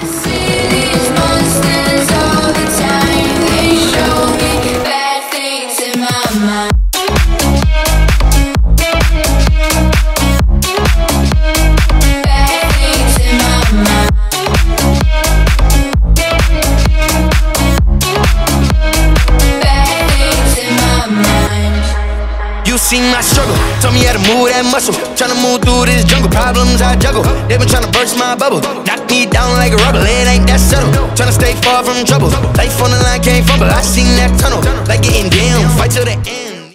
See these monsters all the time. They show me bad things in my mind. Bad things in my mind. Bad things in my mind. You seen my struggle, told me how to move that muscle. Tryna move through this jungle, problems I juggle. They been tryna burst my bubble, knock me down like a rubber. It ain't that subtle, tryna stay far from trouble. Life on the line, can't fumble. I seen that tunnel, like getting down, fight till the end.